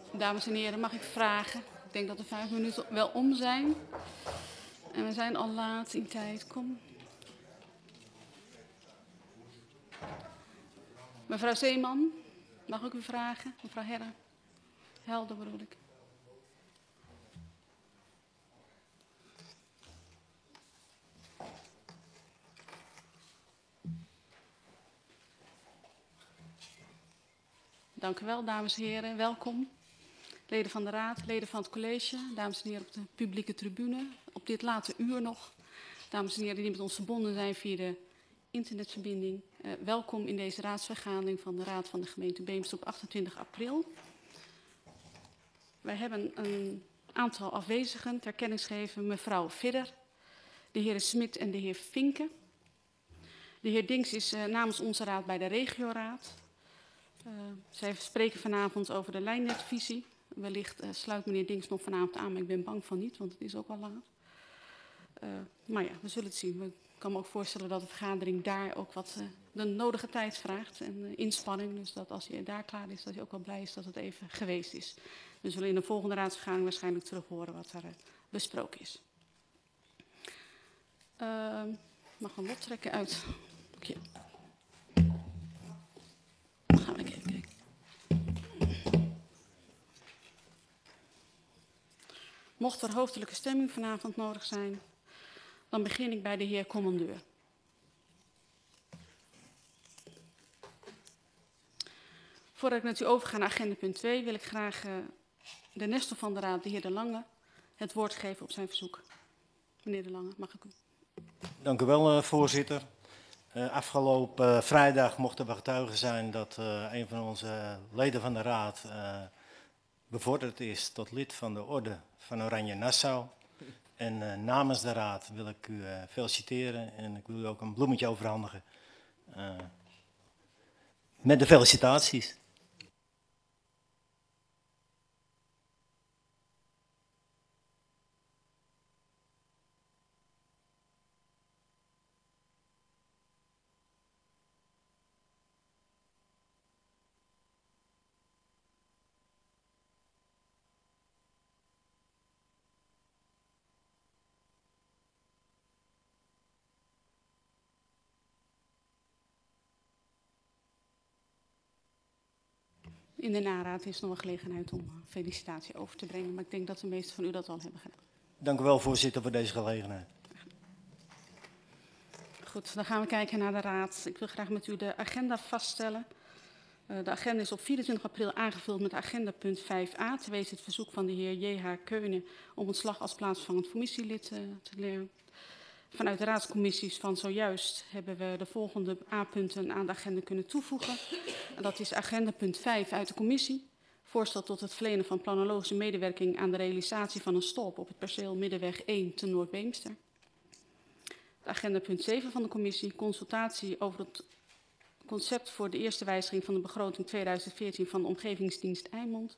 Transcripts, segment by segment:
Dames en heren, mag ik vragen? Ik denk dat de 5 minuten wel om zijn. En we zijn al laat in tijd. Kom. Mevrouw Zeeman, mag ik u vragen? Mevrouw Herre. Helder bedoel ik. Dank u wel, dames en heren. Welkom. Leden van de Raad, leden van het college, dames en heren op de publieke tribune. Op dit late uur nog. Dames en heren die met ons verbonden zijn via de internetverbinding. Welkom in deze raadsvergadering van de Raad van de gemeente Beemster op 28 april. Wij hebben een aantal afwezigen ter kennis gegeven. Mevrouw Vidder, de heren Smit en de heer Vinken. De heer Dinks is namens onze raad bij de regioraad. Zij spreken vanavond over de lijnnetvisie. Wellicht sluit meneer Dinks nog vanavond aan, maar ik ben bang van niet, want het is ook al laat. Maar ja, we zullen het zien. Ik kan me ook voorstellen dat de vergadering daar ook wat de nodige tijd vraagt en inspanning. Dus dat als hij daar klaar is, dat hij ook wel blij is dat het even geweest is. We zullen in de volgende raadsvergadering waarschijnlijk terug horen wat er besproken is. Mag een lot trekken uit. Okay. Dan gaan we even kijken. Mocht er hoofdelijke stemming vanavond nodig zijn, dan begin ik bij de heer commandeur. Voordat ik met u overga naar agenda punt 2, wil ik graag de nestor van de raad, de heer De Lange, het woord geven op zijn verzoek. Meneer De Lange, mag ik u? Dank u wel, voorzitter. Afgelopen vrijdag mochten we getuigen zijn dat een van onze leden van de raad bevorderd is tot lid van de orde van Oranje Nassau. En namens de raad wil ik u feliciteren en ik wil u ook een bloemetje overhandigen met de felicitaties. In de naraad is nog een gelegenheid om felicitatie over te brengen, maar ik denk dat de meesten van u dat al hebben gedaan. Dank u wel, voorzitter, voor deze gelegenheid. Goed, dan gaan we kijken naar de raad. Ik wil graag met u de agenda vaststellen. De agenda is op 24 april aangevuld met agenda punt 5a, te wezen het verzoek van de heer J.H. Keunen om ontslag als plaatsvervangend commissielid te leren. Vanuit de raadscommissies van zojuist hebben we de volgende A-punten aan de agenda kunnen toevoegen. En dat is agenda punt 5 uit de commissie. Voorstel tot het verlenen van planologische medewerking aan de realisatie van een stolp op het perceel Middenweg 1 te Noord-Beemster. Agenda punt 7 van de commissie, consultatie over het concept voor de eerste wijziging van de begroting 2014 van de Omgevingsdienst Eimond.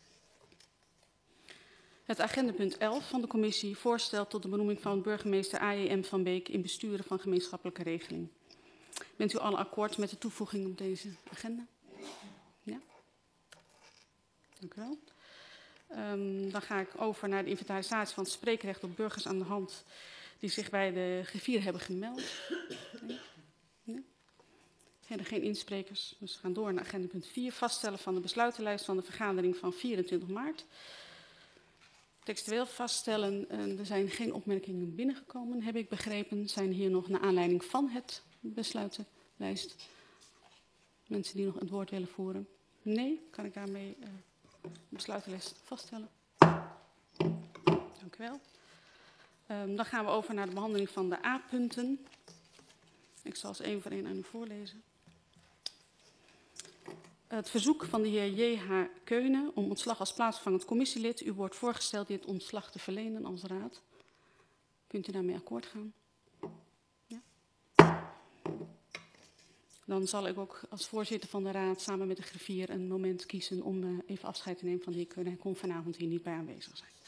Het agendapunt 11 van de commissie, voorstel tot de benoeming van burgemeester A.J.M. van Beek in besturen van gemeenschappelijke regeling. Bent u al akkoord met de toevoeging op deze agenda? Ja? Dank u wel. Dan ga ik over naar de inventarisatie van het spreekrecht op burgers aan de hand die zich bij de griffier hebben gemeld. Nee? Nee? Er geen insprekers, dus we gaan door naar agenda punt 4. Vaststellen van de besluitenlijst van de vergadering van 24 maart. Textueel vaststellen, er zijn geen opmerkingen binnengekomen, heb ik begrepen. Zijn hier nog naar aanleiding van het besluitenlijst mensen die nog het woord willen voeren? Nee, kan ik daarmee de besluitenlijst vaststellen. Dank u wel. Dan gaan we over naar de behandeling van de A-punten. Ik zal ze één voor één aan u voorlezen. Het verzoek van de heer J.H. Keunen om ontslag als plaatsvervangend commissielid. U wordt voorgesteld dit ontslag te verlenen als raad. Kunt u daarmee akkoord gaan? Ja? Dan zal ik ook als voorzitter van de raad samen met de griffier een moment kiezen om even afscheid te nemen van de heer Keunen. Hij kon vanavond hier niet bij aanwezig zijn.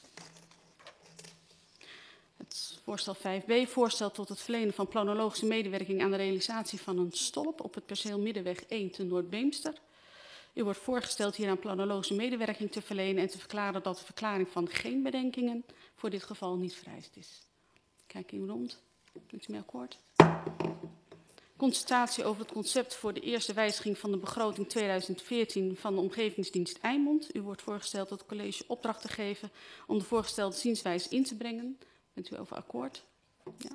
Het voorstel 5b, voorstel tot het verlenen van planologische medewerking aan de realisatie van een stolp op het perceel Middenweg 1 te Noord-Beemster. U wordt voorgesteld hieraan planologische medewerking te verlenen en te verklaren dat de verklaring van geen bedenkingen voor dit geval niet vereist is. Kijk even rond. Bent u mee akkoord? Consultatie over het concept voor de eerste wijziging van de begroting 2014 van de Omgevingsdienst Eimond. U wordt voorgesteld het college opdracht te geven om de voorgestelde zienswijze in te brengen. Bent u over akkoord? Ja.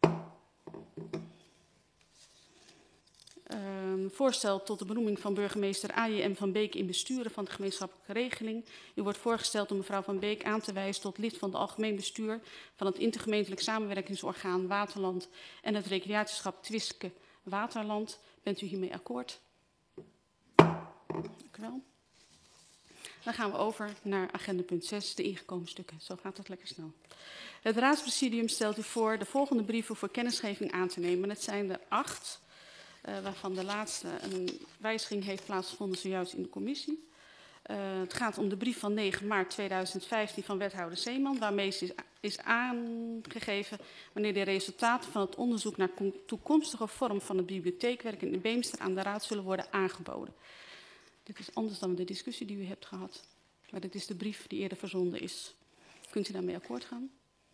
Voorstel tot de benoeming van burgemeester A.J.M. van Beek in besturen van de gemeenschappelijke regeling. U wordt voorgesteld om mevrouw Van Beek aan te wijzen tot lid van het algemeen bestuur van het intergemeentelijk samenwerkingsorgaan Waterland en het recreatieschap Twiske Waterland. Bent u hiermee akkoord? Dank u wel. Dan gaan we over naar agenda punt 6, de ingekomen stukken. Zo gaat het lekker snel. Het raadspresidium stelt u voor de volgende brieven voor kennisgeving aan te nemen. Het zijn er 8. Waarvan de laatste een wijziging heeft plaatsgevonden zojuist in de commissie. Het gaat om de brief van 9 maart 2015 van wethouder Zeeman, waarmee is aangegeven wanneer de resultaten van het onderzoek naar toekomstige vorm van het bibliotheekwerk in de Beemster aan de raad zullen worden aangeboden. Dit is anders dan de discussie die u hebt gehad, maar dit is de brief die eerder verzonden is. Kunt u daarmee akkoord gaan?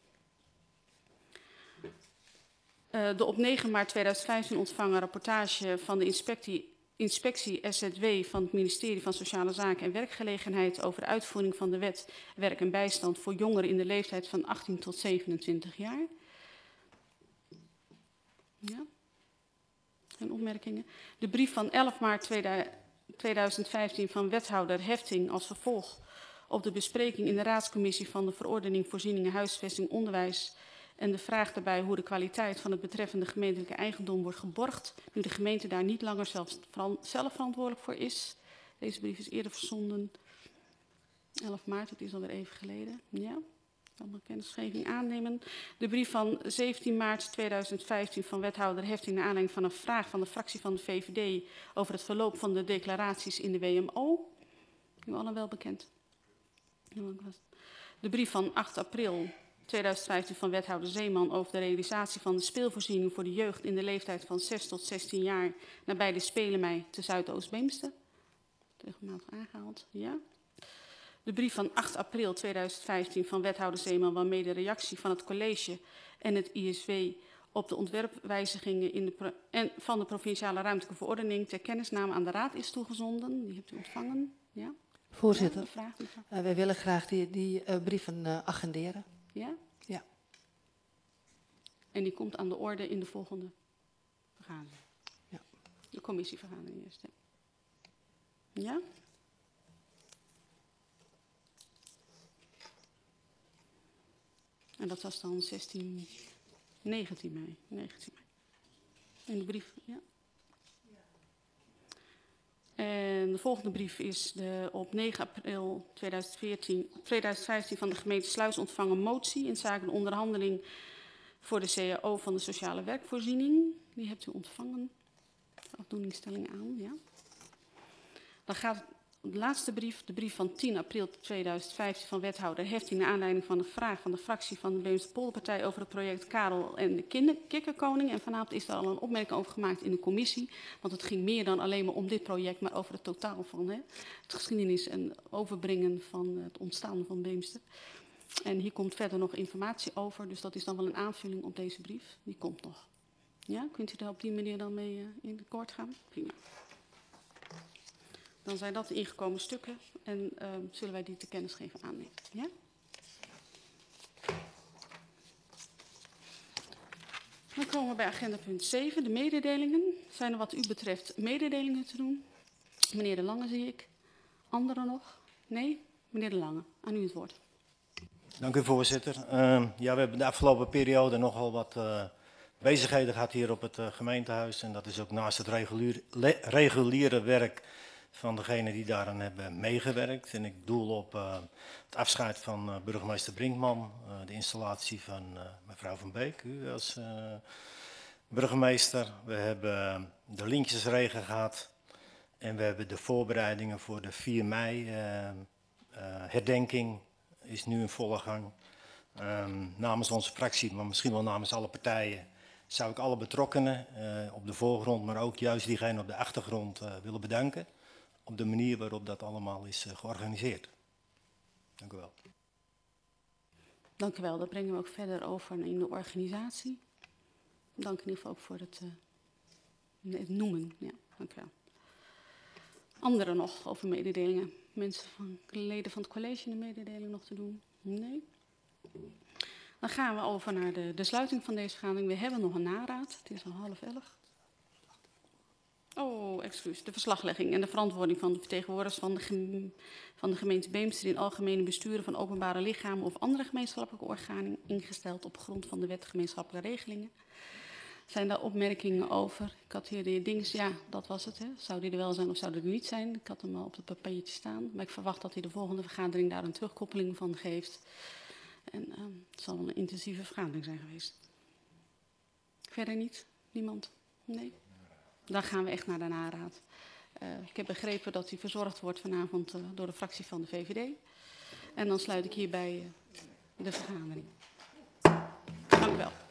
De op 9 maart 2015 ontvangen rapportage van de inspectie SZW van het ministerie van Sociale Zaken en Werkgelegenheid over de uitvoering van de wet werk en bijstand voor jongeren in de leeftijd van 18 tot 27 jaar. Ja. Geen opmerkingen. De brief van 11 maart 2015 van wethouder Hefting als vervolg op de bespreking in de raadscommissie van de verordening voorzieningen huisvesting onderwijs en de vraag daarbij hoe de kwaliteit van het betreffende gemeentelijke eigendom wordt geborgd, nu de gemeente daar niet langer zelf verantwoordelijk voor is. Deze brief is eerder verzonden. 11 maart, het is alweer even geleden. Ja, ik kan de kennisgeving aannemen. De brief van 17 maart 2015 van wethouder Hefting naar aanleiding van een vraag van de fractie van de VVD over het verloop van de declaraties in de WMO. U allen wel bekend. De brief van 8 april 2015 van wethouder Zeeman over de realisatie van de speelvoorziening voor de jeugd in de leeftijd van 6 tot 16 jaar nabij de Spelenmei te Zuidoost-Beemster. Regelmatig aangehaald, ja. De brief van 8 april 2015 van wethouder Zeeman waarmee de reactie van het college en het ISW op de ontwerpwijzigingen van de provinciale ruimtelijke verordening ter kennisname aan de raad is toegezonden. Die hebt u ontvangen, ja. Voorzitter, ja, wij willen graag die brieven agenderen. Ja? Ja. En die komt aan de orde in de volgende vergadering? Ja. De commissievergadering eerst. Hè? Ja? En dat was dan 19 mei. In de brief, ja. En de volgende brief is de op 9 april 2015 van de gemeente Sluis ontvangen motie in zaken de onderhandeling voor de CAO van de sociale werkvoorziening. Die hebt u ontvangen. Afdoeningsstelling aan, ja. Dan gaat de laatste brief, de brief van 10 april 2015 van wethouder Hefting naar aanleiding van de vraag van de fractie van de Beemster Polderpartij over het project Karel en de Kikkerkoning. En vanavond is daar al een opmerking over gemaakt in de commissie. Want het ging meer dan alleen maar om dit project, maar over het totaal van het geschiedenis en overbrengen van het ontstaan van Beemster. En hier komt verder nog informatie over, dus dat is dan wel een aanvulling op deze brief. Die komt nog. Ja, kunt u daar op die manier dan mee in akkoord gaan? Prima. Dan zijn dat de ingekomen stukken en zullen wij die te kennis geven aannemen. Ja? Dan komen we bij agenda punt 7, de mededelingen. Zijn er wat u betreft mededelingen te doen? Meneer De Lange zie ik. Anderen nog? Nee? Meneer De Lange, aan u het woord. Dank u voorzitter. Ja, we hebben de afgelopen periode nogal wat bezigheden gehad hier op het gemeentehuis. En dat is ook naast het reguliere werk van degenen die daaraan hebben meegewerkt. En ik doel op het afscheid van burgemeester Brinkman, de installatie van mevrouw Van Beek, u als burgemeester. We hebben de lintjesregen gehad en we hebben de voorbereidingen voor de 4 mei herdenking is nu in volle gang. Namens onze fractie, maar misschien wel namens alle partijen, zou ik alle betrokkenen op de voorgrond, maar ook juist diegenen op de achtergrond willen bedanken. op de manier waarop dat allemaal is georganiseerd. Dank u wel. Dank u wel. Dat brengen we ook verder over in de organisatie. Dank in ieder geval ook voor het noemen. Ja, dank u wel. Anderen nog over mededelingen? Mensen van leden van het college een mededeling nog te doen? Nee? Dan gaan we over naar de sluiting van deze vergadering. We hebben nog een naraad. Het is al 10:30. Oh, excuus. De verslaglegging en de verantwoording van de vertegenwoordigers van de gemeente Beemster in algemene besturen van openbare lichamen of andere gemeenschappelijke organen ingesteld op grond van de wet gemeenschappelijke regelingen. Zijn daar opmerkingen over? Ik had hier de heer Dings, ja, dat was het. Hè. Zou die er wel zijn of zou die er niet zijn? Ik had hem al op het papiertje staan. Maar ik verwacht dat hij de volgende vergadering daar een terugkoppeling van geeft. En het zal een intensieve vergadering zijn geweest. Verder niet? Niemand? Nee? Dan gaan we echt naar de naraad. Ik heb begrepen dat die verzorgd wordt vanavond door de fractie van de VVD. En dan sluit ik hierbij de vergadering. Dank u wel.